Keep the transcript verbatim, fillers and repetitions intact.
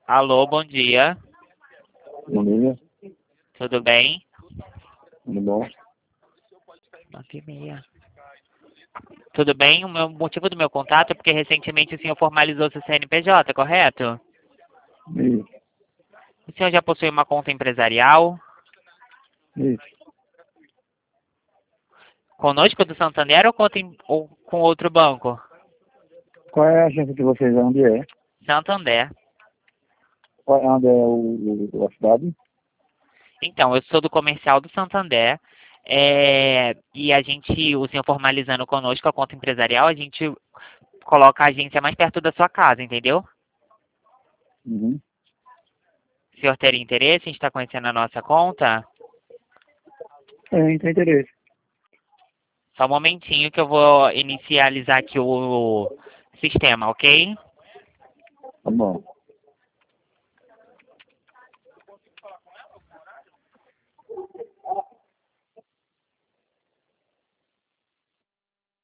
Alô, bom dia. Bom dia, Tudo bem? tudo bom? Nove e meia. Tudo bem? O meu o motivo do meu contato é porque recentemente o senhor formalizou seu C N P J, correto? Isso, O senhor já possui uma conta empresarial isso. conosco do Santander ou, conta em- ou com outro banco? Qual é a agência de vocês? Onde é? Santander. Qual, onde é o, o- a cidade? Então, eu sou do comercial do Santander. É, e a gente, o senhor formalizando conosco a conta empresarial, a gente coloca a agência mais perto da sua casa, entendeu? Uhum. O senhor teria interesse em estar conhecendo a nossa conta? Tem, tem interesse. Só um momentinho que eu vou inicializar aqui o sistema, ok? Tá bom.